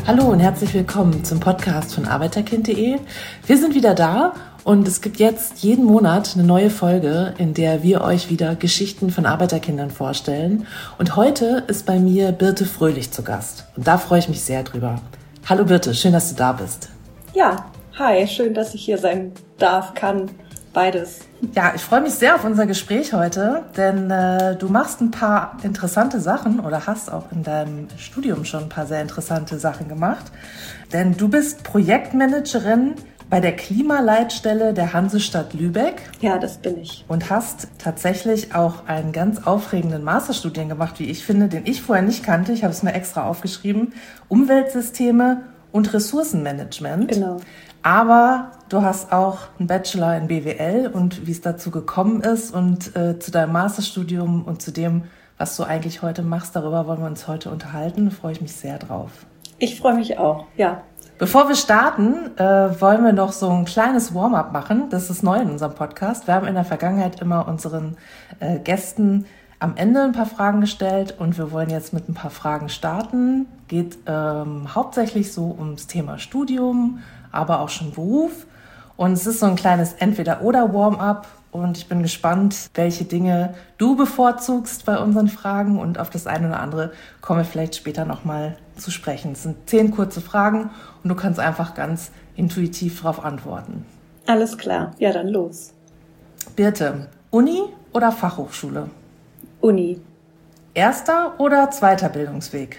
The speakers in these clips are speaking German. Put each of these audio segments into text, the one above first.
Hallo und herzlich willkommen zum Podcast von arbeiterkind.de. Wir sind wieder da und es gibt jetzt jeden Monat eine neue Folge, in der wir euch wieder Geschichten von Arbeiterkindern vorstellen. Und heute ist bei mir Birte Fröhlich zu Gast und da freue ich mich sehr drüber. Hallo Birte, schön, dass du da bist. Ja, hi, schön, dass ich hier sein darf, kann, beides. Ja, ich freue mich sehr auf unser Gespräch heute, denn du machst ein paar interessante Sachen oder hast auch in deinem Studium schon ein paar sehr interessante Sachen gemacht. Denn du bist Projektmanagerin bei der Klimaleitstelle der Hansestadt Lübeck. Ja, das bin ich. Und hast tatsächlich auch einen ganz aufregenden Masterstudien gemacht, wie ich finde, den ich vorher nicht kannte. Ich habe es mir extra aufgeschrieben. Umweltsysteme und Ressourcenmanagement. Genau. Aber du hast auch einen Bachelor in BWL und wie es dazu gekommen ist und zu deinem Masterstudium und zu dem, was du eigentlich heute machst, darüber wollen wir uns heute unterhalten. Da freue ich mich sehr drauf. Ich freue mich auch, ja. Bevor wir starten, wollen wir noch so ein kleines Warm-up machen. Das ist neu in unserem Podcast. Wir haben in der Vergangenheit immer unseren Gästen am Ende ein paar Fragen gestellt und wir wollen jetzt mit ein paar Fragen starten. Geht hauptsächlich so ums Thema Studium, aber auch schon Beruf. Und es ist so ein kleines Entweder-oder-Warm-up. Und ich bin gespannt, welche Dinge du bevorzugst bei unseren Fragen. Und auf das eine oder andere kommen wir vielleicht später nochmal zu sprechen. Es sind 10 kurze Fragen und du kannst einfach ganz intuitiv darauf antworten. Alles klar, ja dann los. Birte, Uni oder Fachhochschule? Uni. Erster oder zweiter Bildungsweg?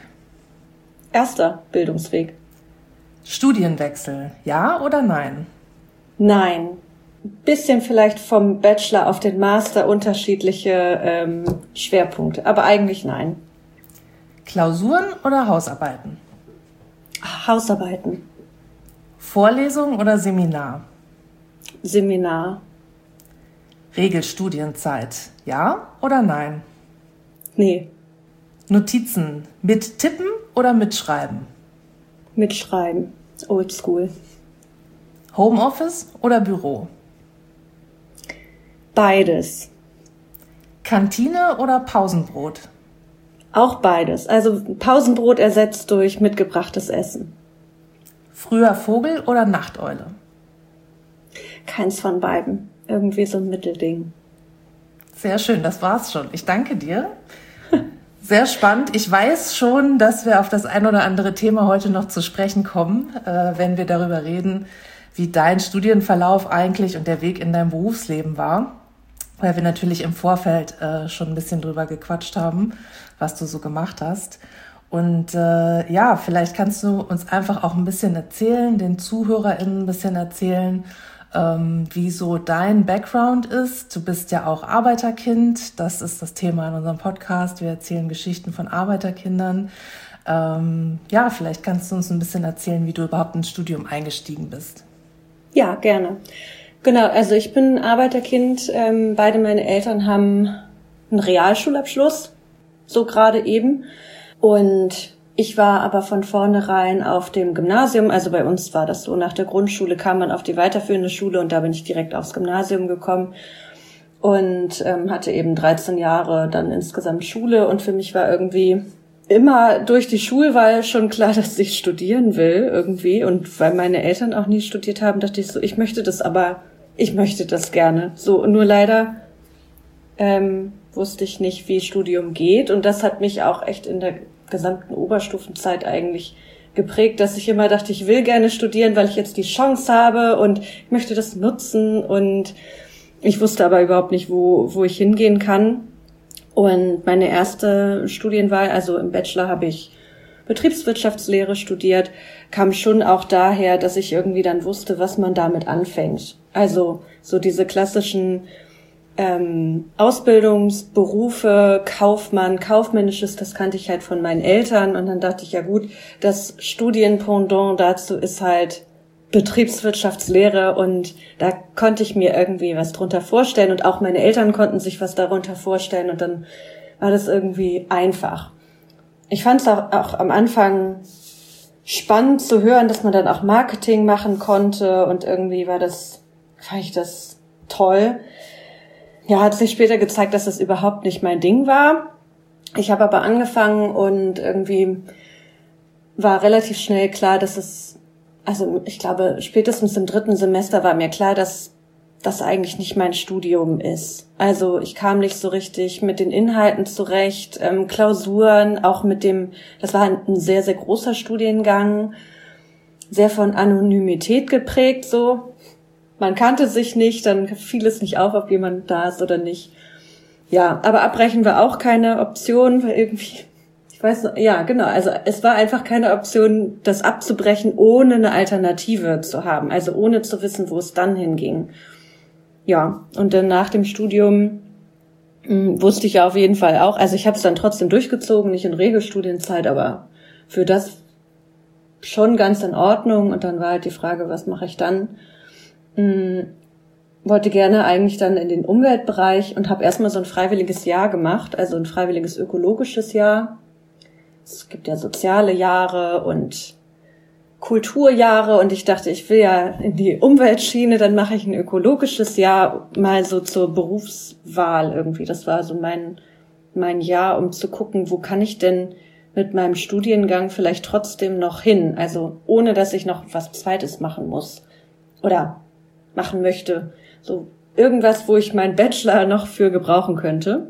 Erster Bildungsweg. Studienwechsel, ja oder nein? Nein. Bisschen vielleicht vom Bachelor auf den Master unterschiedliche Schwerpunkte, aber eigentlich nein. Klausuren oder Hausarbeiten? Hausarbeiten. Vorlesung oder Seminar? Seminar. Regelstudienzeit, ja oder nein? Nee. Notizen mit Tippen oder mitschreiben? Mitschreiben. Oldschool. Homeoffice oder Büro? Beides. Kantine oder Pausenbrot? Auch beides. Also Pausenbrot ersetzt durch mitgebrachtes Essen. Früher Vogel oder Nachteule? Keins von beiden. Irgendwie so ein Mittelding. Sehr schön, das war's schon. Ich danke dir. Sehr spannend. Ich weiß schon, dass wir auf das ein oder andere Thema heute noch zu sprechen kommen, wenn wir darüber reden, wie dein Studienverlauf eigentlich und der Weg in dein Berufsleben war. Weil wir natürlich im Vorfeld schon ein bisschen drüber gequatscht haben, was du so gemacht hast. Und ja, vielleicht kannst du uns einfach auch ein bisschen erzählen, den ZuhörerInnen ein bisschen erzählen, wie so dein Background ist. Du bist ja auch Arbeiterkind, das ist das Thema in unserem Podcast. Wir erzählen Geschichten von Arbeiterkindern. Ja, vielleicht kannst du uns ein bisschen erzählen, wie du überhaupt ins Studium eingestiegen bist. Ja, gerne. Genau, also ich bin Arbeiterkind. Beide meine Eltern haben einen Realschulabschluss, so gerade eben. Und ich war aber von vornherein auf dem Gymnasium, also bei uns war das so, nach der Grundschule kam man auf die weiterführende Schule und da bin ich direkt aufs Gymnasium gekommen und hatte eben 13 Jahre dann insgesamt Schule und für mich war irgendwie immer durch die Schulwahl schon klar, dass ich studieren will irgendwie und weil meine Eltern auch nie studiert haben, dachte ich so, ich möchte das gerne. So, nur leider wusste ich nicht, wie Studium geht und das hat mich auch echt in der gesamten Oberstufenzeit eigentlich geprägt, dass ich immer dachte, ich will gerne studieren, weil ich jetzt die Chance habe und ich möchte das nutzen und ich wusste aber überhaupt nicht, wo ich hingehen kann. Und meine erste Studienwahl, also im Bachelor habe ich Betriebswirtschaftslehre studiert, kam schon auch daher, dass ich irgendwie dann wusste, was man damit anfängt. Also so diese klassischen Ausbildungsberufe, Kaufmann, Kaufmännisches, das kannte ich halt von meinen Eltern und dann dachte ich, ja gut, das Studienpendant dazu ist halt Betriebswirtschaftslehre und da konnte ich mir irgendwie was drunter vorstellen und auch meine Eltern konnten sich was darunter vorstellen und dann war das irgendwie einfach. Ich fand es auch am Anfang spannend zu hören, dass man dann auch Marketing machen konnte und irgendwie fand ich das toll. Ja, hat sich später gezeigt, dass das überhaupt nicht mein Ding war. Ich habe aber angefangen und irgendwie war relativ schnell klar, also ich glaube, spätestens im 3. Semester war mir klar, dass das eigentlich nicht mein Studium ist. Also ich kam nicht so richtig mit den Inhalten zurecht, Klausuren, auch das war ein sehr, sehr großer Studiengang, sehr von Anonymität geprägt, so. Man kannte sich nicht, dann fiel es nicht auf, ob jemand da ist oder nicht. Ja, aber abbrechen war auch keine Option, weil irgendwie, ich weiß noch, ja, genau, also es war einfach keine Option, das abzubrechen, ohne eine Alternative zu haben, also ohne zu wissen, wo es dann hinging. Ja, und dann nach dem Studium wusste ich ja auf jeden Fall auch, also ich habe es dann trotzdem durchgezogen, nicht in Regelstudienzeit, aber für das schon ganz in Ordnung. Und dann war halt die Frage, was mache ich dann? Wollte gerne eigentlich dann in den Umweltbereich und habe erstmal so ein freiwilliges Jahr gemacht, also ein freiwilliges ökologisches Jahr. Es gibt ja soziale Jahre und Kulturjahre und ich dachte, ich will ja in die Umweltschiene, dann mache ich ein ökologisches Jahr mal so zur Berufswahl irgendwie. Das war so mein Jahr, um zu gucken, wo kann ich denn mit meinem Studiengang vielleicht trotzdem noch hin, also ohne dass ich noch was Zweites machen muss oder machen möchte. So irgendwas, wo ich meinen Bachelor noch für gebrauchen könnte.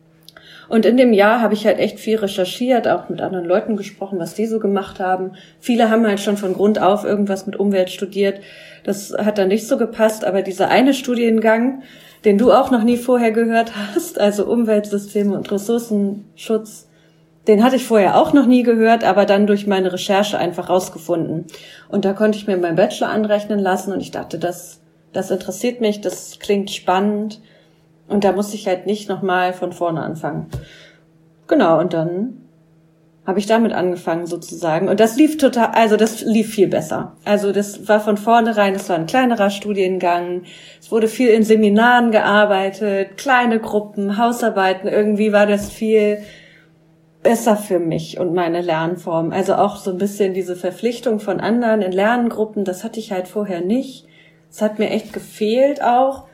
Und in dem Jahr habe ich halt echt viel recherchiert, auch mit anderen Leuten gesprochen, was die so gemacht haben. Viele haben halt schon von Grund auf irgendwas mit Umwelt studiert. Das hat dann nicht so gepasst, aber dieser eine Studiengang, den du auch noch nie vorher gehört hast, also Umweltsysteme und Ressourcenschutz, den hatte ich vorher auch noch nie gehört, aber dann durch meine Recherche einfach rausgefunden. Und da konnte ich mir meinen Bachelor anrechnen lassen und ich dachte, das interessiert mich, das klingt spannend. Und da musste ich halt nicht nochmal von vorne anfangen. Genau, und dann habe ich damit angefangen sozusagen. Und das lief viel besser. Also das war von vornherein, es war ein kleinerer Studiengang. Es wurde viel in Seminaren gearbeitet, kleine Gruppen, Hausarbeiten. Irgendwie war das viel besser für mich und meine Lernform. Also auch so ein bisschen diese Verpflichtung von anderen in Lerngruppen, das hatte ich halt vorher nicht. Es hat mir echt gefehlt auch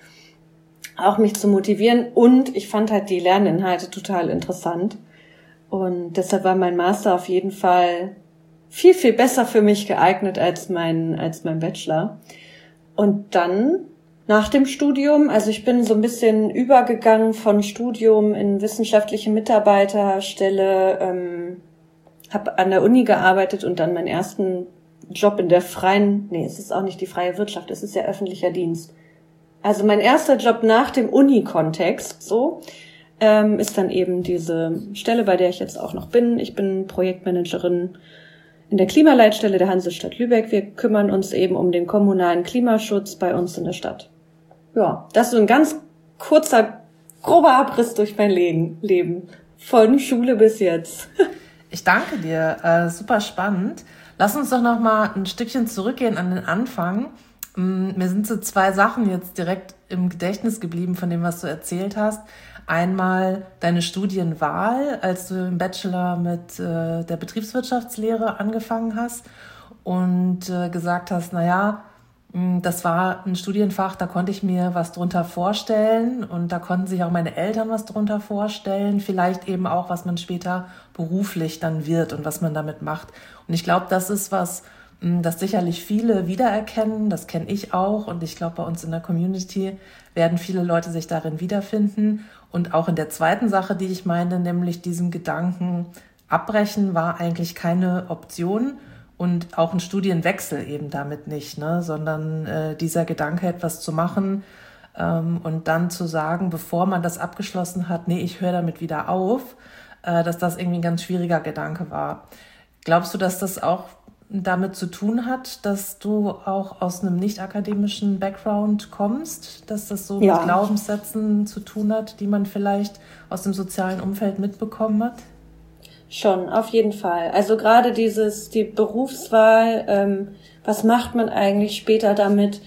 mich zu motivieren und ich fand halt die Lerninhalte total interessant und deshalb war mein Master auf jeden Fall viel, viel besser für mich geeignet als mein Bachelor. Und dann nach dem Studium, also ich bin so ein bisschen übergegangen von Studium in wissenschaftliche Mitarbeiterstelle, habe an der Uni gearbeitet und dann meinen ersten Job in der es ist auch nicht die freie Wirtschaft, es ist ja öffentlicher Dienst. Also mein erster Job nach dem Uni-Kontext, ist dann eben diese Stelle, bei der ich jetzt auch noch bin. Ich bin Projektmanagerin in der Klimaleitstelle der Hansestadt Lübeck. Wir kümmern uns eben um den kommunalen Klimaschutz bei uns in der Stadt. Ja, das ist so ein ganz kurzer, grober Abriss durch mein Leben. Von Schule bis jetzt. Ich danke dir, super spannend. Lass uns doch noch mal ein Stückchen zurückgehen an den Anfang. Mir sind so 2 Sachen jetzt direkt im Gedächtnis geblieben von dem, was du erzählt hast. Einmal deine Studienwahl, als du im Bachelor mit der Betriebswirtschaftslehre angefangen hast und gesagt hast, das war ein Studienfach, da konnte ich mir was drunter vorstellen und da konnten sich auch meine Eltern was drunter vorstellen, vielleicht eben auch, was man später beruflich dann wird und was man damit macht. Und ich glaube, das ist was, das sicherlich viele wiedererkennen, das kenne ich auch und ich glaube, bei uns in der Community werden viele Leute sich darin wiederfinden. Und auch in der zweiten Sache, die ich meine, nämlich diesem Gedanken, abbrechen war eigentlich keine Option und auch ein Studienwechsel eben damit nicht, ne? Sondern dieser Gedanke, etwas zu machen und dann zu sagen, bevor man das abgeschlossen hat, nee, ich höre damit wieder auf, dass das irgendwie ein ganz schwieriger Gedanke war. Glaubst du, dass das auch damit zu tun hat, dass du auch aus einem nicht-akademischen Background kommst, dass das so mit Glaubenssätzen zu tun hat, die man vielleicht aus dem sozialen Umfeld mitbekommen hat? Schon, auf jeden Fall. Also gerade die Berufswahl, was macht man eigentlich später damit?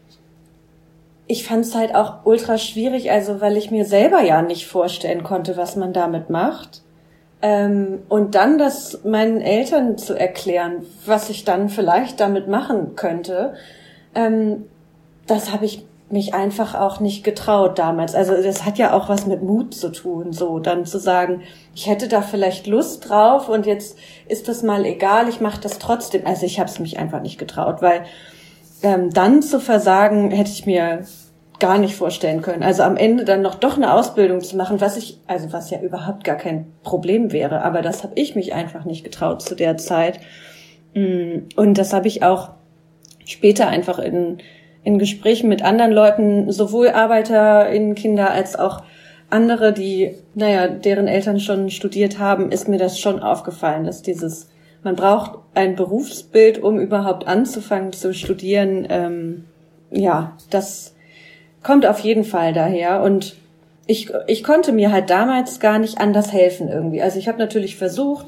Ich fand es halt auch ultra schwierig, also weil ich mir selber ja nicht vorstellen konnte, was man damit macht. Und dann das meinen Eltern zu erklären, was ich dann vielleicht damit machen könnte, das habe ich mich einfach auch nicht getraut damals. Also das hat ja auch was mit Mut zu tun, so dann zu sagen, ich hätte da vielleicht Lust drauf und jetzt ist das mal egal, ich mache das trotzdem. Also ich habe es mich einfach nicht getraut, weil dann zu versagen, hätte ich mir gar nicht vorstellen können. Also am Ende dann noch doch eine Ausbildung zu machen, was ja überhaupt gar kein Problem wäre, aber das habe ich mich einfach nicht getraut zu der Zeit. Und das habe ich auch später einfach in Gesprächen mit anderen Leuten, sowohl ArbeiterInnen-Kinder als auch andere, die, deren Eltern schon studiert haben, ist mir das schon aufgefallen, dass man braucht ein Berufsbild, um überhaupt anzufangen zu studieren. Das kommt auf jeden Fall daher. Und ich konnte mir halt damals gar nicht anders helfen irgendwie. Also ich habe natürlich versucht,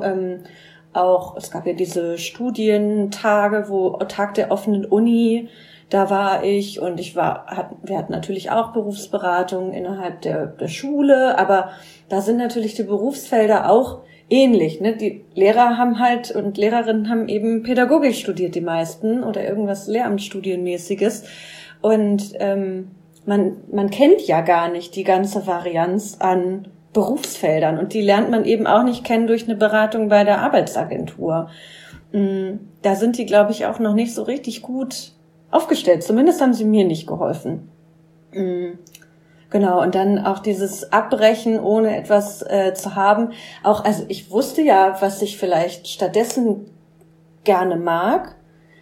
es gab ja diese Studientage, Tag der offenen Uni, da war ich und wir hatten natürlich auch Berufsberatungen innerhalb der Schule, aber da sind natürlich die Berufsfelder auch ähnlich, ne? Die Lehrer haben halt und Lehrerinnen haben eben Pädagogik studiert, die meisten, oder irgendwas Lehramtsstudienmäßiges. Und man kennt ja gar nicht die ganze Varianz an Berufsfeldern und die lernt man eben auch nicht kennen durch eine Beratung bei der Arbeitsagentur. Da sind die, glaube ich, auch noch nicht so richtig gut aufgestellt. Zumindest haben sie mir nicht geholfen. Genau, und dann auch dieses Abbrechen, ohne etwas zu haben. Also ich wusste ja, was ich vielleicht stattdessen gerne mag,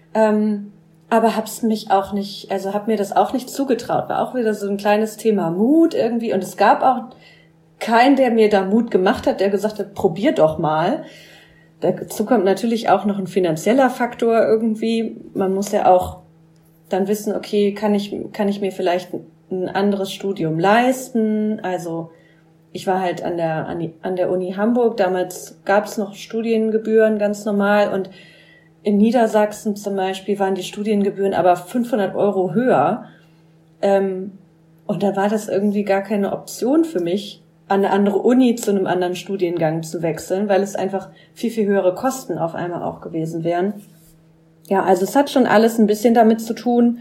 aber hab mir das auch nicht zugetraut. War auch wieder so ein kleines Thema Mut irgendwie. Und es gab auch keinen, der mir da Mut gemacht hat, der gesagt hat, probier doch mal. Dazu kommt natürlich auch noch ein finanzieller Faktor irgendwie. Man muss ja auch dann wissen, okay, kann ich mir vielleicht ein anderes Studium leisten? Also ich war halt an der Uni Hamburg. Damals gab es noch Studiengebühren ganz normal und in Niedersachsen zum Beispiel waren die Studiengebühren aber 500 € höher. Und da war das irgendwie gar keine Option für mich, an eine andere Uni zu einem anderen Studiengang zu wechseln, weil es einfach viel, viel höhere Kosten auf einmal auch gewesen wären. Ja, also es hat schon alles ein bisschen damit zu tun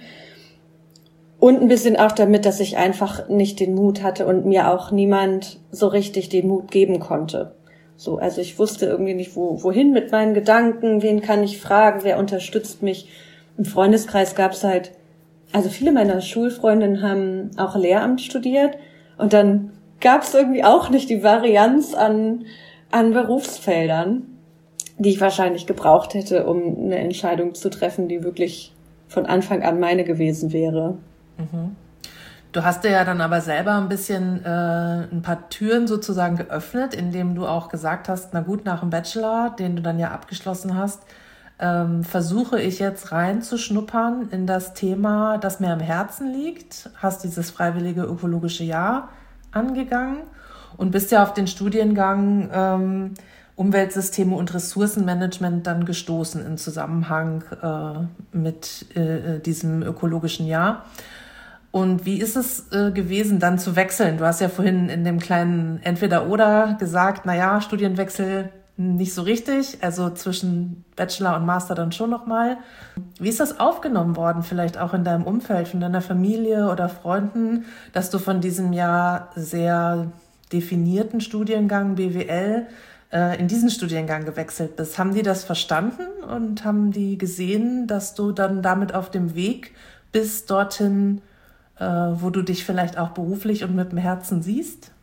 und ein bisschen auch damit, dass ich einfach nicht den Mut hatte und mir auch niemand so richtig den Mut geben konnte. So, also ich wusste irgendwie nicht, wohin mit meinen Gedanken, wen kann ich fragen, wer unterstützt mich. Im Freundeskreis gab's halt, also viele meiner Schulfreundinnen haben auch Lehramt studiert und dann gab's irgendwie auch nicht die Varianz an Berufsfeldern, die ich wahrscheinlich gebraucht hätte, um eine Entscheidung zu treffen, die wirklich von Anfang an meine gewesen wäre. Mhm. Du hast dir ja dann aber selber ein bisschen ein paar Türen sozusagen geöffnet, indem du auch gesagt hast, na gut, nach dem Bachelor, den du dann ja abgeschlossen hast, versuche ich jetzt reinzuschnuppern in das Thema, das mir am Herzen liegt, hast dieses freiwillige ökologische Jahr angegangen und bist ja auf den Studiengang Umweltsysteme und Ressourcenmanagement dann gestoßen im Zusammenhang mit diesem ökologischen Jahr. Und wie ist es gewesen, dann zu wechseln? Du hast ja vorhin in dem kleinen Entweder-Oder gesagt, Studienwechsel nicht so richtig, also zwischen Bachelor und Master dann schon nochmal. Wie ist das aufgenommen worden, vielleicht auch in deinem Umfeld, von deiner Familie oder Freunden, dass du von diesem ja sehr definierten Studiengang BWL in diesen Studiengang gewechselt bist? Haben die das verstanden und haben die gesehen, dass du dann damit auf dem Weg bist dorthin, wo du dich vielleicht auch beruflich und mit dem Herzen siehst?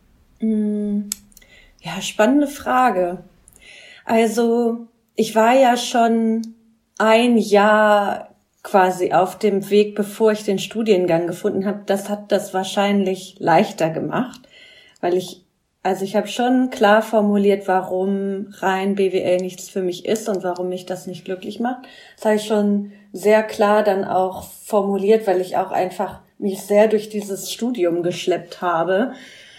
Ja, spannende Frage. Also ich war ja schon ein Jahr quasi auf dem Weg, bevor ich den Studiengang gefunden habe. Das hat das wahrscheinlich leichter gemacht, weil ich habe schon klar formuliert, warum rein BWL nichts für mich ist und warum mich das nicht glücklich macht. Das habe ich schon sehr klar dann auch formuliert, weil ich auch einfach mich sehr durch dieses Studium geschleppt habe.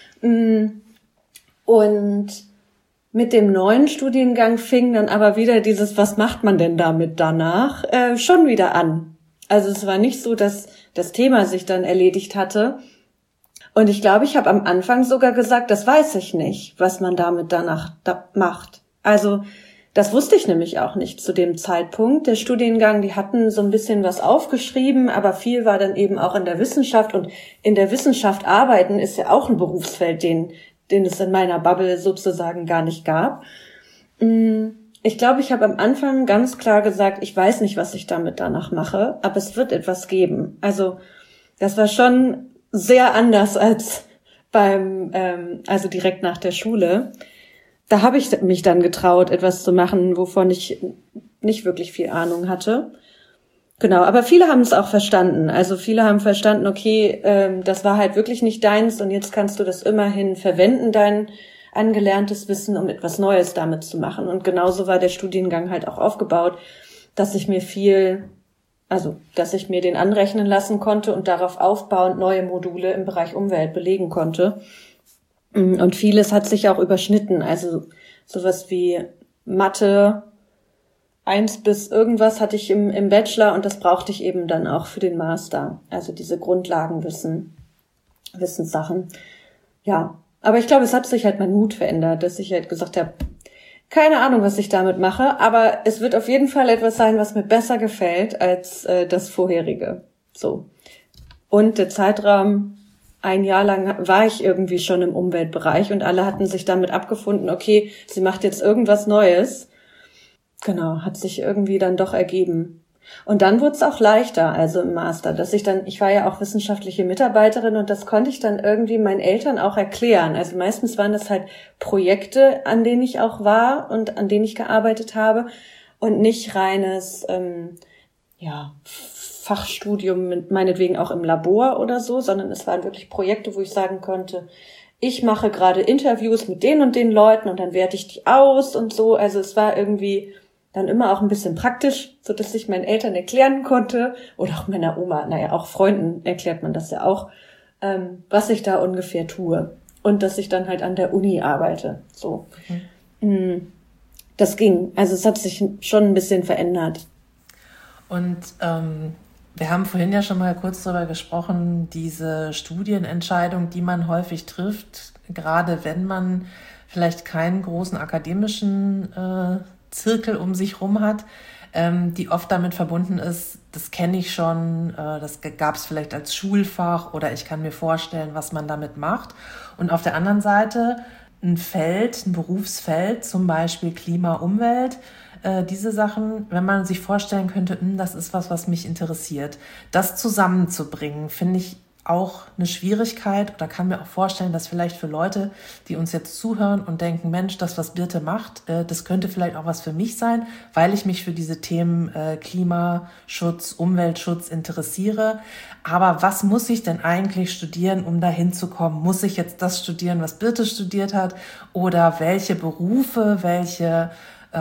Und mit dem neuen Studiengang fing dann aber wieder dieses, was macht man denn damit danach, schon wieder an. Also es war nicht so, dass das Thema sich dann erledigt hatte. Und ich glaube, ich habe am Anfang sogar gesagt, das weiß ich nicht, was man damit danach macht. Also Das wusste ich nämlich auch nicht zu dem Zeitpunkt. Der Studiengang, die hatten so ein bisschen was aufgeschrieben, aber viel war dann eben auch in der Wissenschaft. Und in der Wissenschaft arbeiten ist ja auch ein Berufsfeld, den es in meiner Bubble sozusagen gar nicht gab. Ich glaube, ich habe am Anfang ganz klar gesagt, ich weiß nicht, was ich damit danach mache, aber es wird etwas geben. Also das war schon sehr anders als also direkt nach der Schule. Da habe ich mich dann getraut, etwas zu machen, wovon ich nicht wirklich viel Ahnung hatte. Genau, aber viele haben es auch verstanden. Also viele haben verstanden, okay, das war halt wirklich nicht deins und jetzt kannst du das immerhin verwenden, dein angelerntes Wissen, um etwas Neues damit zu machen. Und genauso war der Studiengang halt auch aufgebaut, dass ich mir den anrechnen lassen konnte und darauf aufbauend neue Module im Bereich Umwelt belegen konnte. Und vieles hat sich auch überschnitten, also sowas wie Mathe 1 bis irgendwas hatte ich im Bachelor und das brauchte ich eben dann auch für den Master, also diese Wissenssachen. Ja, aber ich glaube, es hat sich halt mein Mut verändert, dass ich halt gesagt habe, keine Ahnung, was ich damit mache, aber es wird auf jeden Fall etwas sein, was mir besser gefällt als das vorherige. So. Und der Zeitraum, 1 Jahr lang war ich irgendwie schon im Umweltbereich und alle hatten sich damit abgefunden, okay, sie macht jetzt irgendwas Neues. Genau, hat sich irgendwie dann doch ergeben. Und dann wurde es auch leichter, also im Master, ich war ja auch wissenschaftliche Mitarbeiterin und das konnte ich dann irgendwie meinen Eltern auch erklären. Also meistens waren das halt Projekte, an denen ich auch war und an denen ich gearbeitet habe und nicht reines, Fachstudium mit meinetwegen auch im Labor oder so, sondern es waren wirklich Projekte, wo ich sagen konnte, ich mache gerade Interviews mit den und den Leuten und dann werte ich die aus und so. Also es war irgendwie dann immer auch ein bisschen praktisch, so dass ich meinen Eltern erklären konnte oder auch meiner Oma, auch Freunden erklärt man das ja auch, was ich da ungefähr tue und dass ich dann halt an der Uni arbeite. So, Das ging. Also es hat sich schon ein bisschen verändert. Und wir haben vorhin ja schon mal kurz darüber gesprochen, diese Studienentscheidung, die man häufig trifft, gerade wenn man vielleicht keinen großen akademischen Zirkel um sich rum hat, die oft damit verbunden ist, das kenne ich schon, das gab es vielleicht als Schulfach oder ich kann mir vorstellen, was man damit macht. Und auf der anderen Seite ein Berufsfeld, zum Beispiel Klima, Umwelt, diese Sachen, wenn man sich vorstellen könnte, das ist was mich interessiert, das zusammenzubringen, finde ich auch eine Schwierigkeit oder kann mir auch vorstellen, dass vielleicht für Leute, die uns jetzt zuhören und denken, Mensch, das, was Birte macht, das könnte vielleicht auch was für mich sein, weil ich mich für diese Themen Klimaschutz, Umweltschutz interessiere. Aber was muss ich denn eigentlich studieren, um da hinzukommen? Muss ich jetzt das studieren, was Birte studiert hat? Oder welche Berufe, welche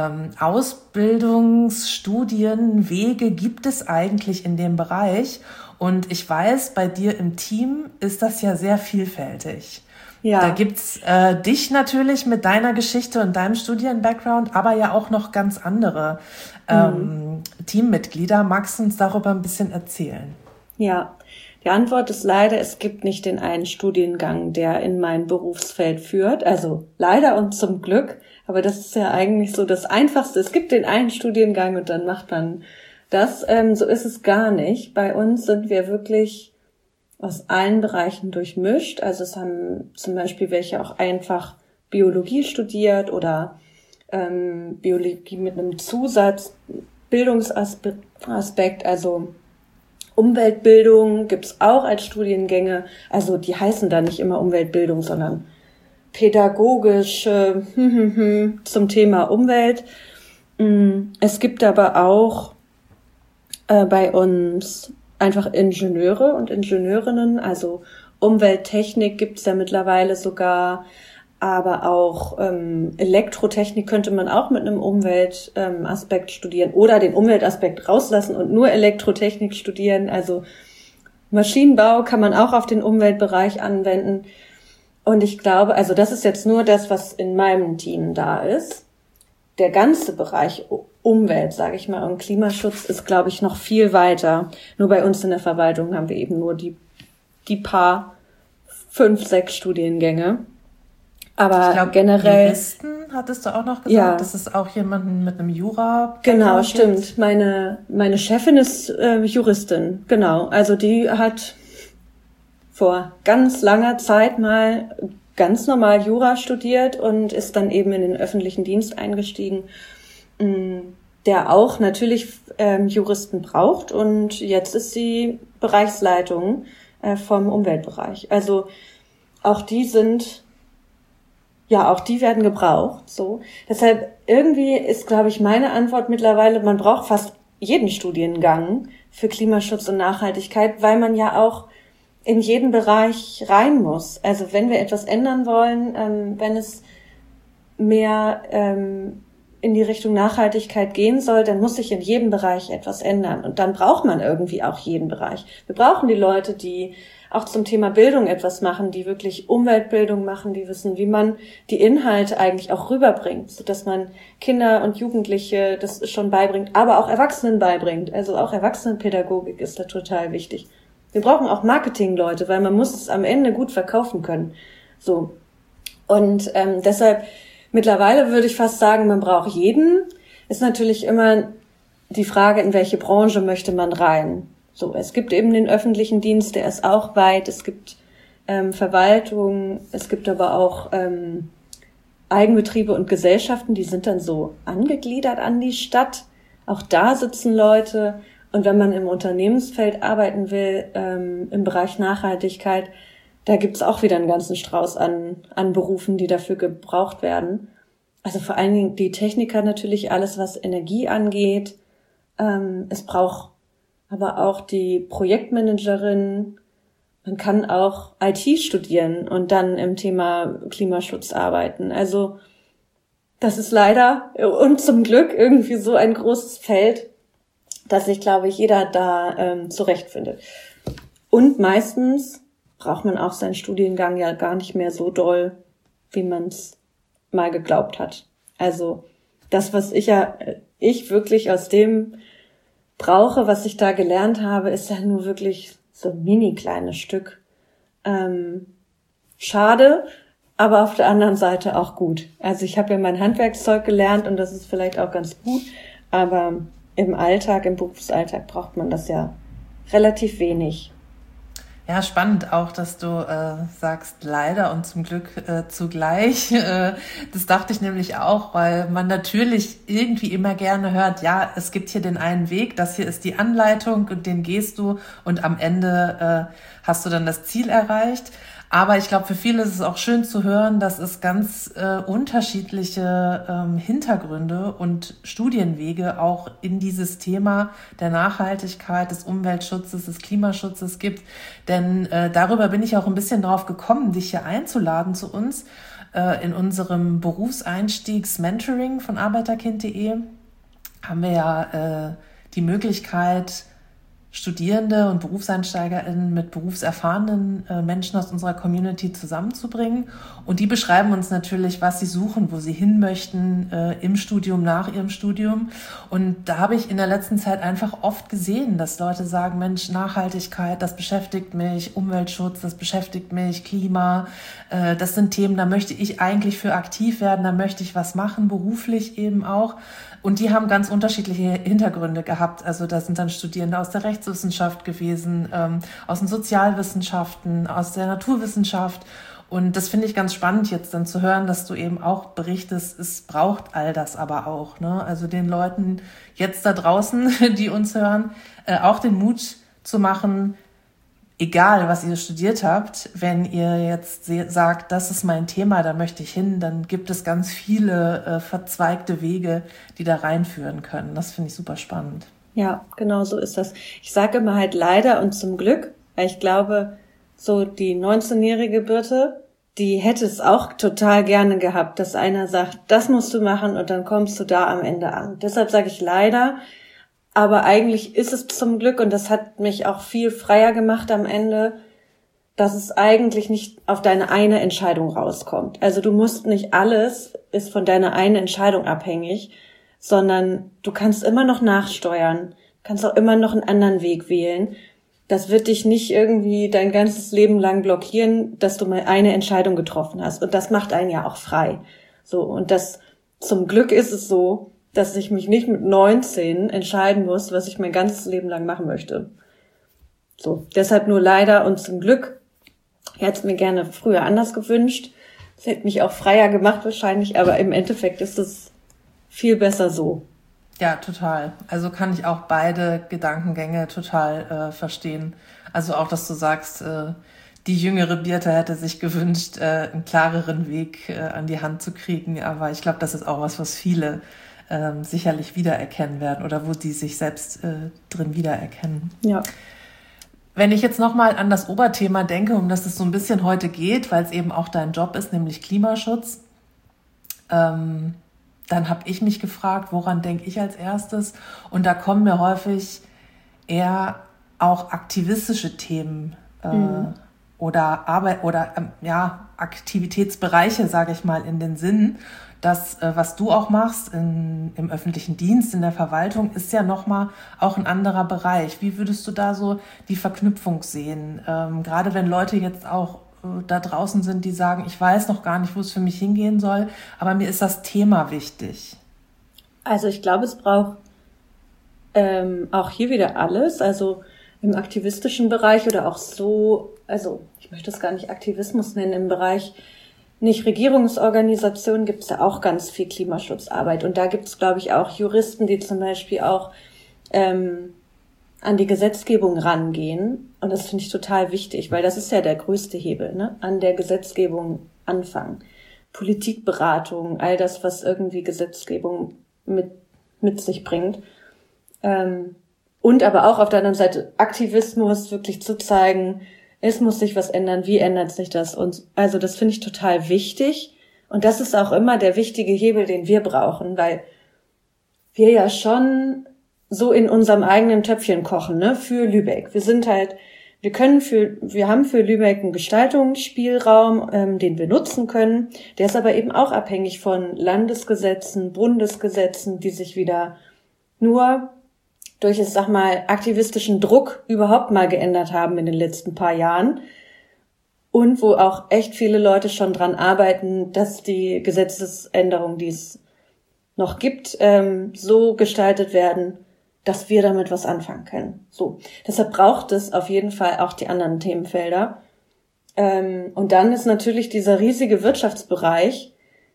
Ausbildungsstudienwege gibt es eigentlich in dem Bereich? Und ich weiß, bei dir im Team ist das ja sehr vielfältig. Ja. Da gibt's dich natürlich mit deiner Geschichte und deinem Studien-Background, aber ja auch noch ganz andere Teammitglieder. Magst du uns darüber ein bisschen erzählen? Ja, die Antwort ist leider, es gibt nicht den einen Studiengang, der in mein Berufsfeld führt. Also leider und zum Glück. Aber das ist ja eigentlich so das Einfachste. Es gibt den einen Studiengang und dann macht man das. So ist es gar nicht. Bei uns sind wir wirklich aus allen Bereichen durchmischt. Also es haben zum Beispiel welche auch einfach Biologie studiert oder Biologie mit einem Zusatzbildungsaspekt, also Umweltbildung gibt's auch als Studiengänge. Also die heißen da nicht immer Umweltbildung, sondern pädagogisch zum Thema Umwelt. Es gibt aber auch bei uns einfach Ingenieure und Ingenieurinnen, also Umwelttechnik gibt's ja mittlerweile sogar, aber auch Elektrotechnik könnte man auch mit einem Umweltaspekt studieren oder den Umweltaspekt rauslassen und nur Elektrotechnik studieren. Also Maschinenbau kann man auch auf den Umweltbereich anwenden. Und ich glaube, also das ist jetzt nur das, was in meinem Team da ist. Der ganze Bereich Umwelt, sage ich mal, und Klimaschutz ist, glaube ich, noch viel weiter. Nur bei uns in der Verwaltung haben wir eben nur die paar 5, 6 Studiengänge. Aber ich glaub, generell Juristen hattest du auch noch gesagt, Ja. dass es auch jemanden mit einem Jura. Genau, stimmt. Meine Chefin ist Juristin, genau. Also die hat vor ganz langer Zeit mal ganz normal Jura studiert und ist dann eben in den öffentlichen Dienst eingestiegen, der auch natürlich Juristen braucht. Und jetzt ist sie Bereichsleitung vom Umweltbereich. Also auch die werden gebraucht, so. Deshalb irgendwie ist, glaube ich, meine Antwort mittlerweile, man braucht fast jeden Studiengang für Klimaschutz und Nachhaltigkeit, weil man ja auch in jeden Bereich rein muss. Also wenn wir etwas ändern wollen, wenn es mehr in die Richtung Nachhaltigkeit gehen soll, dann muss sich in jedem Bereich etwas ändern. Und dann braucht man irgendwie auch jeden Bereich. Wir brauchen die Leute, die auch zum Thema Bildung etwas machen, die wirklich Umweltbildung machen, die wissen, wie man die Inhalte eigentlich auch rüberbringt, sodass man Kinder und Jugendliche das schon beibringt, aber auch Erwachsenen beibringt. Also auch Erwachsenenpädagogik ist da total wichtig. Wir brauchen auch Marketingleute, weil man muss es am Ende gut verkaufen können. So. Und deshalb mittlerweile würde ich fast sagen, man braucht jeden. Ist natürlich immer die Frage, in welche Branche möchte man rein. So, es gibt eben den öffentlichen Dienst, der ist auch weit. Es gibt Verwaltung, es gibt aber auch Eigenbetriebe und Gesellschaften, die sind dann so angegliedert an die Stadt. Auch da sitzen Leute. Und wenn man im Unternehmensfeld arbeiten will, im Bereich Nachhaltigkeit, da gibt's auch wieder einen ganzen Strauß an Berufen, die dafür gebraucht werden. Also vor allen Dingen die Techniker natürlich, alles was Energie angeht. Es braucht aber auch die Projektmanagerin. Man kann auch IT studieren und dann im Thema Klimaschutz arbeiten. Also das ist leider und zum Glück irgendwie so ein großes Feld, dass sich, glaube ich, jeder da zurechtfindet. Und meistens braucht man auch seinen Studiengang ja gar nicht mehr so doll, wie man es mal geglaubt hat. Also das, was ich wirklich aus dem brauche, was ich da gelernt habe, ist ja nur wirklich so ein mini kleines Stück. Schade, aber auf der anderen Seite auch gut. Also ich habe ja mein Handwerkszeug gelernt und das ist vielleicht auch ganz gut, aber im Berufsalltag braucht man das ja relativ wenig. Ja, spannend auch, dass du sagst, leider und zum Glück zugleich. Das dachte ich nämlich auch, weil man natürlich irgendwie immer gerne hört, ja, es gibt hier den einen Weg, das hier ist die Anleitung und den gehst du und am Ende hast du dann das Ziel erreicht. Aber ich glaube, für viele ist es auch schön zu hören, dass es ganz unterschiedliche Hintergründe und Studienwege auch in dieses Thema der Nachhaltigkeit, des Umweltschutzes, des Klimaschutzes gibt. Denn darüber bin ich auch ein bisschen drauf gekommen, dich hier einzuladen zu uns in unserem Berufseinstiegs-Mentoring von arbeiterkind.de. Haben wir ja die Möglichkeit, Studierende und BerufseinsteigerInnen mit berufserfahrenen Menschen aus unserer Community zusammenzubringen. Und die beschreiben uns natürlich, was sie suchen, wo sie hin möchten im Studium, nach ihrem Studium. Und da habe ich in der letzten Zeit einfach oft gesehen, dass Leute sagen, Mensch, Nachhaltigkeit, das beschäftigt mich, Umweltschutz, das beschäftigt mich, Klima, das sind Themen, da möchte ich eigentlich für aktiv werden, da möchte ich was machen, beruflich eben auch. Und die haben ganz unterschiedliche Hintergründe gehabt. Also da sind dann Studierende aus der Rechtswissenschaft gewesen, aus den Sozialwissenschaften, aus der Naturwissenschaft. Und das finde ich ganz spannend jetzt dann zu hören, dass du eben auch berichtest, es braucht all das aber auch, ne? Also den Leuten jetzt da draußen, die uns hören, auch den Mut zu machen, egal, was ihr studiert habt, wenn ihr jetzt sagt, das ist mein Thema, da möchte ich hin, dann gibt es ganz viele verzweigte Wege, die da reinführen können. Das finde ich super spannend. Ja, genau so ist das. Ich sage immer halt leider und zum Glück, weil ich glaube, so die 19-jährige Birte, die hätte es auch total gerne gehabt, dass einer sagt, das musst du machen und dann kommst du da am Ende an. Deshalb sage ich leider, aber eigentlich ist es zum Glück, und das hat mich auch viel freier gemacht am Ende, dass es eigentlich nicht auf deine eine Entscheidung rauskommt. Also du musst nicht, alles ist von deiner einen Entscheidung abhängig, sondern du kannst immer noch nachsteuern, kannst auch immer noch einen anderen Weg wählen. Das wird dich nicht irgendwie dein ganzes Leben lang blockieren, dass du mal eine Entscheidung getroffen hast. Und das macht einen ja auch frei. So, und das, zum Glück ist es so, dass ich mich nicht mit 19 entscheiden muss, was ich mein ganzes Leben lang machen möchte. So, deshalb nur leider und zum Glück. Ich hätte es mir gerne früher anders gewünscht. Das hätte mich auch freier gemacht wahrscheinlich, aber im Endeffekt ist es viel besser so. Ja, total. Also kann ich auch beide Gedankengänge total verstehen. Also auch, dass du sagst, die jüngere Birte hätte sich gewünscht, einen klareren Weg an die Hand zu kriegen. Aber ich glaube, das ist auch was viele sicherlich wiedererkennen werden oder wo die sich selbst drin wiedererkennen. Ja. Wenn ich jetzt nochmal an das Oberthema denke, um das es so ein bisschen heute geht, weil es eben auch dein Job ist, nämlich Klimaschutz, dann habe ich mich gefragt, woran denke ich als erstes? Und da kommen mir häufig eher auch aktivistische Themen oder Arbeit oder Aktivitätsbereiche, sage ich mal, in den Sinn. Das, was du auch machst im öffentlichen Dienst, in der Verwaltung, ist ja nochmal auch ein anderer Bereich. Wie würdest du da so die Verknüpfung sehen? Gerade wenn Leute jetzt auch da draußen sind, die sagen, ich weiß noch gar nicht, wo es für mich hingehen soll, aber mir ist das Thema wichtig. Also ich glaube, es braucht auch hier wieder alles, also im aktivistischen Bereich oder auch so, also ich möchte es gar nicht Aktivismus nennen, im Bereich Nichtregierungsorganisationen gibt es ja auch ganz viel Klimaschutzarbeit. Und da gibt es, glaube ich, auch Juristen, die zum Beispiel auch an die Gesetzgebung rangehen. Und das finde ich total wichtig, weil das ist ja der größte Hebel, ne? An der Gesetzgebung anfangen. Politikberatung, all das, was irgendwie Gesetzgebung mit sich bringt. Und aber auch auf der anderen Seite Aktivismus, wirklich zu zeigen, es muss sich was ändern, wie ändert sich das? Und also das finde ich total wichtig. Und das ist auch immer der wichtige Hebel, den wir brauchen, weil wir ja schon so in unserem eigenen Töpfchen kochen, ne, für Lübeck. Wir haben für Lübeck einen Gestaltungsspielraum, den wir nutzen können. Der ist aber eben auch abhängig von Landesgesetzen, Bundesgesetzen, die sich wieder nur durch, ich sag mal, aktivistischen Druck überhaupt mal geändert haben in den letzten paar Jahren. Und wo auch echt viele Leute schon dran arbeiten, dass die Gesetzesänderungen, die es noch gibt, so gestaltet werden, dass wir damit was anfangen können. So. Deshalb braucht es auf jeden Fall auch die anderen Themenfelder. Und dann ist natürlich dieser riesige Wirtschaftsbereich.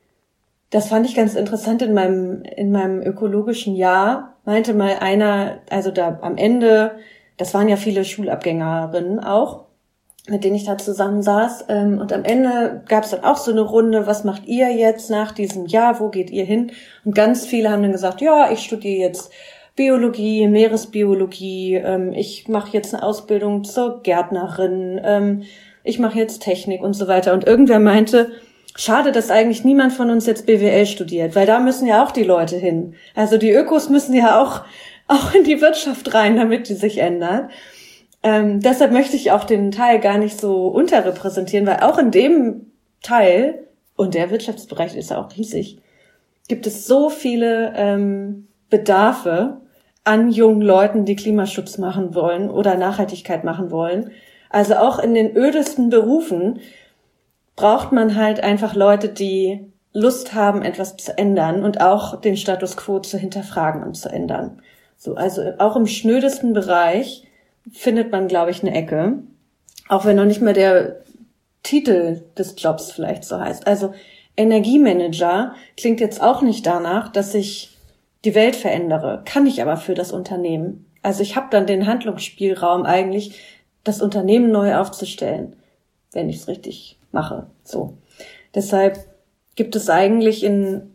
Das fand ich ganz interessant in meinem ökologischen Jahr. Meinte mal einer, also da am Ende, das waren ja viele Schulabgängerinnen auch, mit denen ich da zusammensaß. Und am Ende gab es dann auch so eine Runde, was macht ihr jetzt nach diesem Jahr, wo geht ihr hin? Und ganz viele haben dann gesagt, ja, ich studiere jetzt Biologie, Meeresbiologie, ich mache jetzt eine Ausbildung zur Gärtnerin, ich mache jetzt Technik und so weiter. Und irgendwer meinte, schade, dass eigentlich niemand von uns jetzt BWL studiert, weil da müssen ja auch die Leute hin. Also die Ökos müssen ja auch in die Wirtschaft rein, damit die sich ändert. Deshalb möchte ich auch den Teil gar nicht so unterrepräsentieren, weil auch in dem Teil, und der Wirtschaftsbereich ist ja auch riesig, gibt es so viele Bedarfe an jungen Leuten, die Klimaschutz machen wollen oder Nachhaltigkeit machen wollen. Also auch in den ödesten Berufen braucht man halt einfach Leute, die Lust haben, etwas zu ändern und auch den Status quo zu hinterfragen und zu ändern. So, also auch im schnödesten Bereich findet man, glaube ich, eine Ecke. Auch wenn noch nicht mal der Titel des Jobs vielleicht so heißt. Also Energiemanager klingt jetzt auch nicht danach, dass ich die Welt verändere. Kann ich aber für das Unternehmen. Also ich habe dann den Handlungsspielraum eigentlich, das Unternehmen neu aufzustellen, wenn ich es richtig mache. So. Deshalb gibt es eigentlich in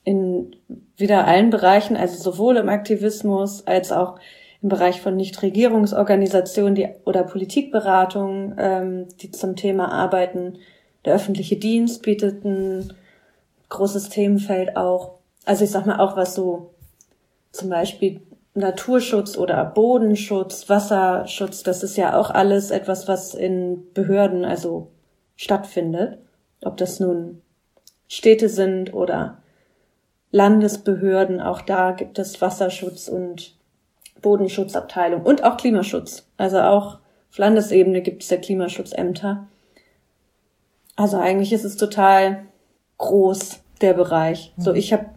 wieder allen Bereichen, also sowohl im Aktivismus als auch im Bereich von Nichtregierungsorganisationen oder Politikberatung, die zum Thema arbeiten. Der öffentliche Dienst bietet ein großes Themenfeld auch. Also ich sag mal auch, was so zum Beispiel Naturschutz oder Bodenschutz, Wasserschutz, das ist ja auch alles etwas, was in Behörden also stattfindet. Ob das nun Städte sind oder Landesbehörden, auch da gibt es Wasserschutz und Bodenschutzabteilung und auch Klimaschutz. Also auch auf Landesebene gibt es ja Klimaschutzämter. Also eigentlich ist es total groß. der Bereich. So,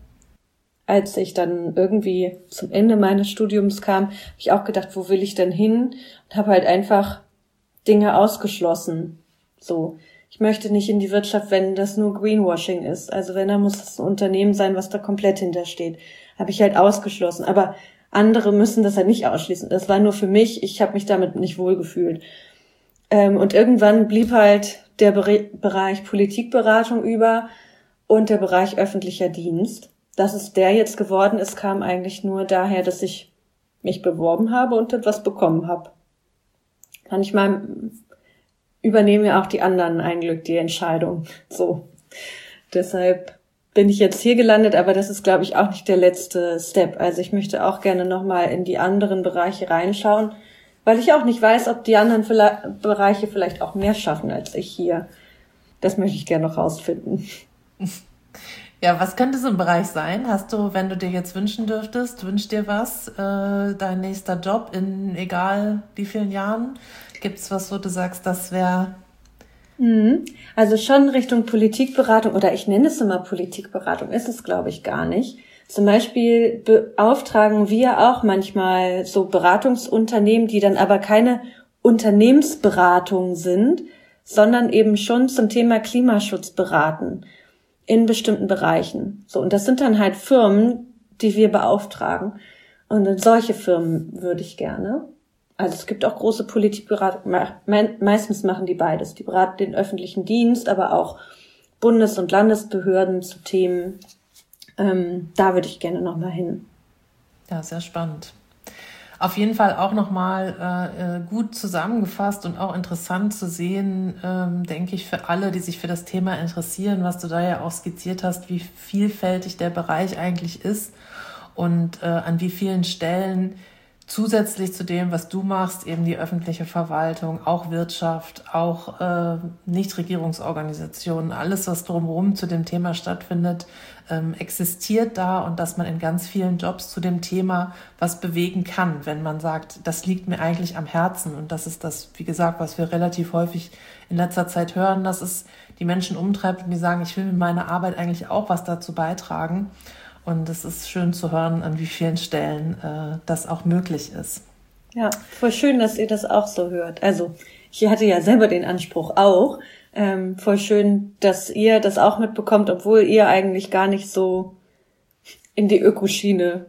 als ich dann irgendwie zum Ende meines Studiums kam, habe ich auch gedacht, wo will ich denn hin? Und habe halt einfach Dinge ausgeschlossen. So, ich möchte nicht in die Wirtschaft, wenn das nur Greenwashing ist. Also wenn, dann muss es ein Unternehmen sein, was da komplett hintersteht. Habe ich halt ausgeschlossen. Aber andere müssen das halt nicht ausschließen. Das war nur für mich. Ich habe mich damit nicht wohlgefühlt. Und irgendwann blieb halt der Bereich Politikberatung über und der Bereich öffentlicher Dienst. Dass es der jetzt geworden ist, kam eigentlich nur daher, dass ich mich beworben habe und etwas bekommen habe. Manchmal übernehmen ja auch die anderen ein Glück die Entscheidung. So. Deshalb bin ich jetzt hier gelandet, aber das ist, glaube ich, auch nicht der letzte Step. Also ich möchte auch gerne nochmal in die anderen Bereiche reinschauen, weil ich auch nicht weiß, ob die anderen Bereiche vielleicht auch mehr schaffen als ich hier. Das möchte ich gerne noch rausfinden. Ja, was könnte so ein Bereich sein? Hast du, wenn du dir jetzt wünschen dürftest, wünsch dir was, dein nächster Job in egal wie vielen Jahren? Gibt's was, wo du sagst, das wäre... Also schon Richtung Politikberatung, oder ich nenne es immer Politikberatung, ist es, glaube ich, gar nicht. Zum Beispiel beauftragen wir auch manchmal so Beratungsunternehmen, die dann aber keine Unternehmensberatung sind, sondern eben schon zum Thema Klimaschutz beraten in bestimmten Bereichen. So, und das sind dann halt Firmen, die wir beauftragen. Und in solche Firmen würde ich gerne. Also es gibt auch große Politikberatung, meistens machen die beides. Die beraten den öffentlichen Dienst, aber auch Bundes- und Landesbehörden zu Themen. Da würde ich gerne nochmal hin. Ja, sehr spannend. Auf jeden Fall auch nochmal gut zusammengefasst und auch interessant zu sehen, denke ich, für alle, die sich für das Thema interessieren, was du da ja auch skizziert hast, wie vielfältig der Bereich eigentlich ist und an wie vielen Stellen zusätzlich zu dem, was du machst, eben die öffentliche Verwaltung, auch Wirtschaft, auch Nichtregierungsorganisationen, alles, was drumherum zu dem Thema stattfindet, existiert da und dass man in ganz vielen Jobs zu dem Thema was bewegen kann, wenn man sagt, das liegt mir eigentlich am Herzen. Und das ist das, wie gesagt, was wir relativ häufig in letzter Zeit hören, dass es die Menschen umtreibt und die sagen, ich will mit meiner Arbeit eigentlich auch was dazu beitragen. Und es ist schön zu hören, an wie vielen Stellen das auch möglich ist. Ja, voll schön, dass ihr das auch so hört. Also ich hatte ja selber den Anspruch auch. Voll schön, dass ihr das auch mitbekommt, obwohl ihr eigentlich gar nicht so in die Ökoschiene,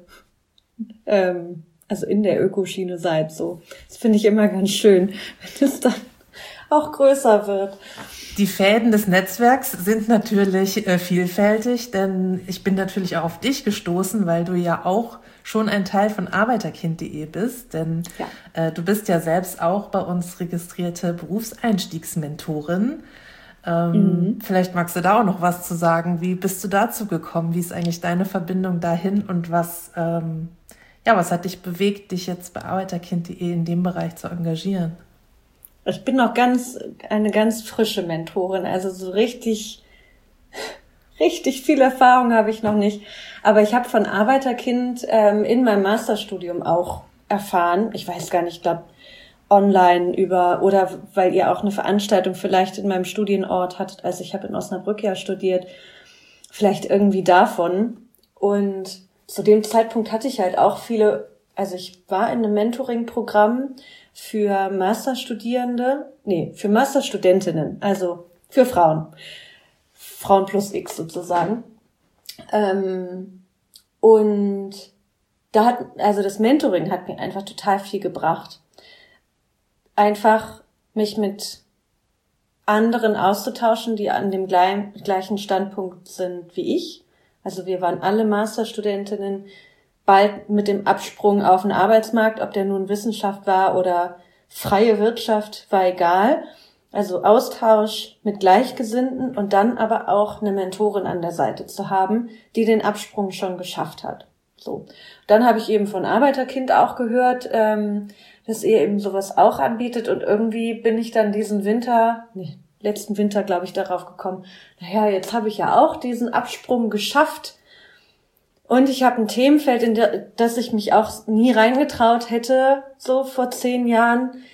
also in der Ökoschiene seid. So, das finde ich immer ganz schön, wenn es dann auch größer wird. Die Fäden des Netzwerks sind natürlich vielfältig, denn ich bin natürlich auch auf dich gestoßen, weil du ja auch schon ein Teil von Arbeiterkind.de bist, denn du bist ja selbst auch bei uns registrierte Berufseinstiegsmentorin. Vielleicht magst du da auch noch was zu sagen. Wie bist du dazu gekommen? Wie ist eigentlich deine Verbindung dahin und was hat dich bewegt, dich jetzt bei Arbeiterkind.de in dem Bereich zu engagieren? Ich bin noch eine ganz frische Mentorin, also so richtig viel Erfahrung habe ich noch nicht. Aber ich habe von Arbeiterkind in meinem Masterstudium auch erfahren. Ich weiß gar nicht, ich glaube online oder weil ihr auch eine Veranstaltung vielleicht in meinem Studienort hattet. Also ich habe in Osnabrück ja studiert, vielleicht irgendwie davon. Und zu dem Zeitpunkt hatte ich halt auch also ich war in einem Mentoring-Programm für Masterstudentinnen, also für Frauen plus X sozusagen. Und das Mentoring hat mir einfach total viel gebracht. Einfach mich mit anderen auszutauschen, die an dem gleichen Standpunkt sind wie ich. Also wir waren alle Masterstudentinnen, bald mit dem Absprung auf den Arbeitsmarkt, ob der nun Wissenschaft war oder freie Wirtschaft, war egal. Also Austausch mit Gleichgesinnten und dann aber auch eine Mentorin an der Seite zu haben, die den Absprung schon geschafft hat. So. Dann habe ich eben von Arbeiterkind auch gehört, dass ihr eben sowas auch anbietet und irgendwie bin ich dann letzten Winter, glaube ich, darauf gekommen, jetzt habe ich ja auch diesen Absprung geschafft. Und ich habe ein Themenfeld, in das ich mich auch nie reingetraut hätte, so vor 10 Jahren.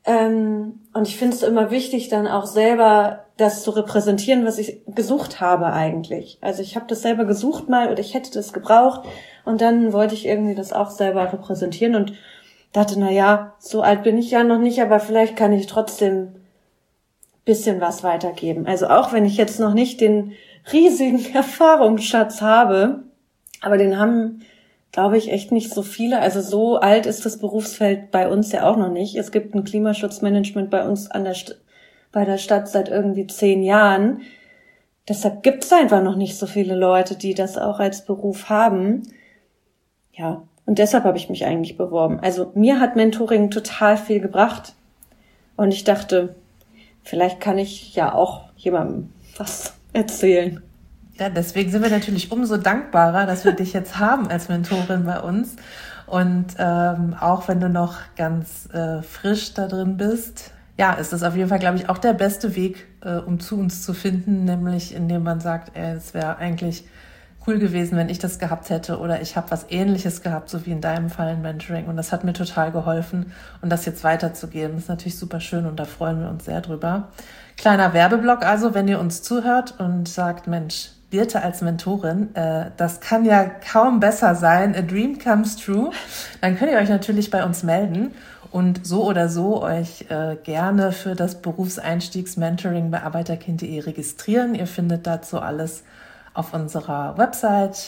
Und ich finde es immer wichtig, dann auch selber das zu repräsentieren, was ich gesucht habe eigentlich. Also ich habe das selber gesucht mal oder ich hätte das gebraucht und dann wollte ich irgendwie das auch selber repräsentieren und dachte, na ja, so alt bin ich ja noch nicht, aber vielleicht kann ich trotzdem bisschen was weitergeben. Also auch wenn ich jetzt noch nicht den riesigen Erfahrungsschatz habe, aber den haben, glaube ich, echt nicht so viele. Also so alt ist das Berufsfeld bei uns ja auch noch nicht. Es gibt ein Klimaschutzmanagement bei uns bei der Stadt seit irgendwie 10 Jahren. Deshalb gibt es einfach noch nicht so viele Leute, die das auch als Beruf haben. Ja, und deshalb habe ich mich eigentlich beworben. Also mir hat Mentoring total viel gebracht. Und ich dachte, vielleicht kann ich ja auch jemandem was erzählen. Ja, deswegen sind wir natürlich umso dankbarer, dass wir dich jetzt haben als Mentorin bei uns. Und auch wenn du noch ganz frisch da drin bist, ja, ist das auf jeden Fall, glaube ich, auch der beste Weg, um zu uns zu finden, nämlich indem man sagt, es wäre eigentlich cool gewesen, wenn ich das gehabt hätte oder ich habe was Ähnliches gehabt, so wie in deinem Fall ein Mentoring. Und das hat mir total geholfen. Und das jetzt weiterzugeben, ist natürlich super schön und da freuen wir uns sehr drüber. Kleiner Werbeblock also, wenn ihr uns zuhört und sagt, Mensch, Birte als Mentorin, das kann ja kaum besser sein, a dream comes true, dann könnt ihr euch natürlich bei uns melden und so oder so euch gerne für das Berufseinstiegs-Mentoring bei arbeiterkind.de registrieren. Ihr findet dazu alles auf unserer Website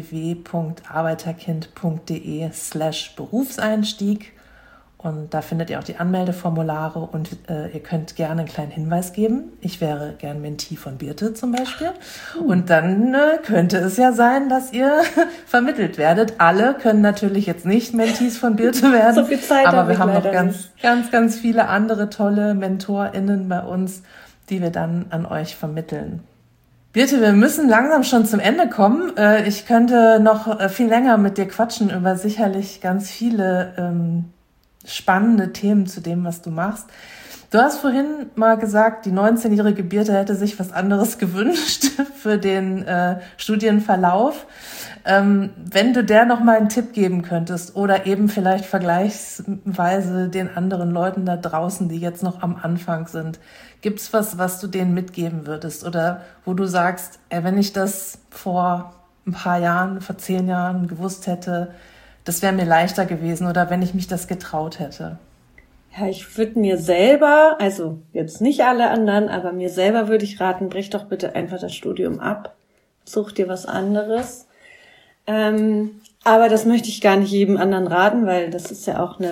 www.arbeiterkind.de/Berufseinstieg. Und da findet ihr auch die Anmeldeformulare und ihr könnt gerne einen kleinen Hinweis geben. Ich wäre gern Mentee von Birte zum Beispiel. Und dann könnte es ja sein, dass ihr vermittelt werdet. Alle können natürlich jetzt nicht Mentees von Birte werden. So viel Zeit aber wir haben noch ganz viele andere tolle MentorInnen bei uns, die wir dann an euch vermitteln. Birte, wir müssen langsam schon zum Ende kommen. Ich könnte noch viel länger mit dir quatschen über sicherlich ganz viele spannende Themen zu dem, was du machst. Du hast vorhin mal gesagt, die 19-jährige Birte hätte sich was anderes gewünscht für den Studienverlauf. Wenn du der noch mal einen Tipp geben könntest oder eben vielleicht vergleichsweise den anderen Leuten da draußen, die jetzt noch am Anfang sind, gibt's was du denen mitgeben würdest oder wo du sagst, wenn ich das vor ein paar Jahren, vor 10 Jahren gewusst hätte, das wäre mir leichter gewesen oder wenn ich mich das getraut hätte? Ja, ich würde mir selber, also jetzt nicht alle anderen, aber mir selber würde ich raten, brich doch bitte einfach das Studium ab. Such dir was anderes. Aber das möchte ich gar nicht jedem anderen raten, weil das ist ja auch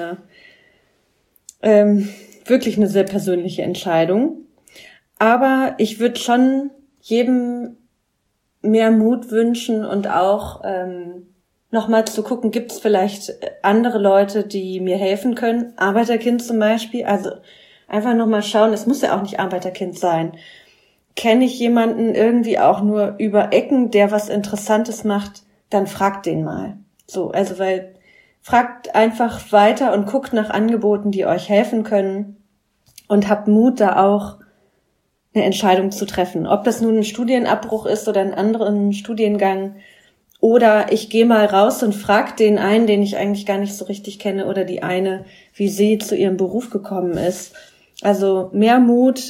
wirklich eine sehr persönliche Entscheidung. Aber ich würde schon jedem mehr Mut wünschen und auch nochmal zu gucken, gibt es vielleicht andere Leute, die mir helfen können? Arbeiterkind zum Beispiel. Also einfach nochmal schauen, es muss ja auch nicht Arbeiterkind sein. Kenne ich jemanden irgendwie auch nur über Ecken, der was Interessantes macht, dann fragt den mal. So, also weil fragt einfach weiter und guckt nach Angeboten, die euch helfen können und habt Mut, da auch eine Entscheidung zu treffen. Ob das nun ein Studienabbruch ist oder einen anderen Studiengang oder ich gehe mal raus und frage den einen, den ich eigentlich gar nicht so richtig kenne oder die eine, wie sie zu ihrem Beruf gekommen ist. Also mehr Mut,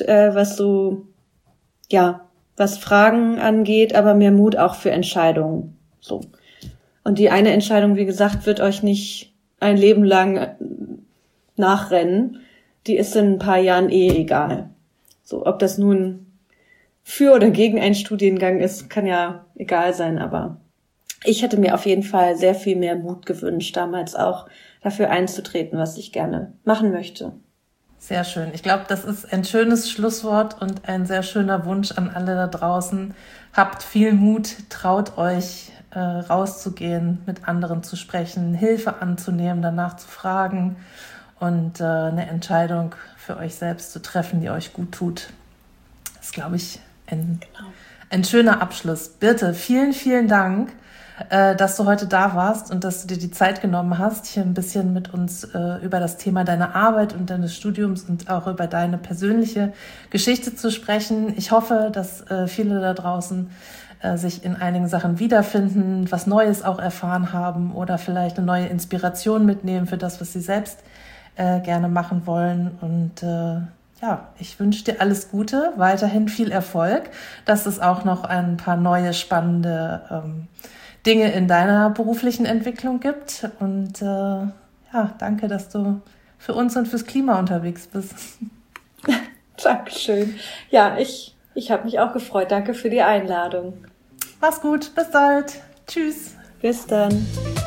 was Fragen angeht, aber mehr Mut auch für Entscheidungen. So. Und die eine Entscheidung, wie gesagt, wird euch nicht ein Leben lang nachrennen. Die ist in ein paar Jahren egal. So, ob das nun für oder gegen einen Studiengang ist, kann ja egal sein, aber ich hätte mir auf jeden Fall sehr viel mehr Mut gewünscht, damals auch dafür einzutreten, was ich gerne machen möchte. Sehr schön. Ich glaube, das ist ein schönes Schlusswort und ein sehr schöner Wunsch an alle da draußen. Habt viel Mut, traut euch rauszugehen, mit anderen zu sprechen, Hilfe anzunehmen, danach zu fragen und eine Entscheidung für euch selbst zu treffen, die euch gut tut. Das ist, glaube ich, ein schöner Abschluss. Birte, vielen, vielen Dank, dass du heute da warst und dass du dir die Zeit genommen hast, hier ein bisschen mit uns über das Thema deiner Arbeit und deines Studiums und auch über deine persönliche Geschichte zu sprechen. Ich hoffe, dass viele da draußen sich in einigen Sachen wiederfinden, was Neues auch erfahren haben oder vielleicht eine neue Inspiration mitnehmen für das, was sie selbst gerne machen wollen. Und ich wünsche dir alles Gute, weiterhin viel Erfolg, dass es auch noch ein paar neue spannende Dinge in deiner beruflichen Entwicklung gibt. Und danke, dass du für uns und fürs Klima unterwegs bist. Dankeschön. Ja, ich habe mich auch gefreut. Danke für die Einladung. Mach's gut, bis bald. Tschüss. Bis dann.